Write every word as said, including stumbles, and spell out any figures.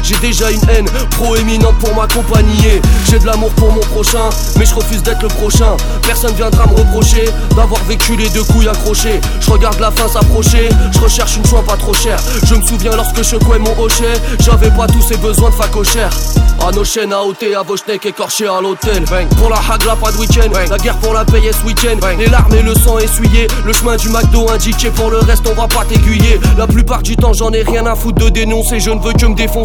J'ai déjà une haine proéminente pour m'accompagner. J'ai de l'amour pour mon prochain, mais je refuse d'être le prochain. Personne viendra me reprocher d'avoir vécu les deux couilles accrochées. Je regarde la fin s'approcher, je recherche une choix pas trop chère. Je me souviens lorsque je couais mon hochet, j'avais pas tous ces besoins de facochère. À nos chaînes à ôter, à vos schnecks écorchés à l'hôtel. Pour la hagla pas de week-end, la guerre pour la payer ce week-end. Les larmes et le sang essuyé, le chemin du McDo indiqué. Pour le reste on va pas t'aiguiller. La plupart du temps j'en ai rien à foutre de dénoncer, je ne veux que me défoncer.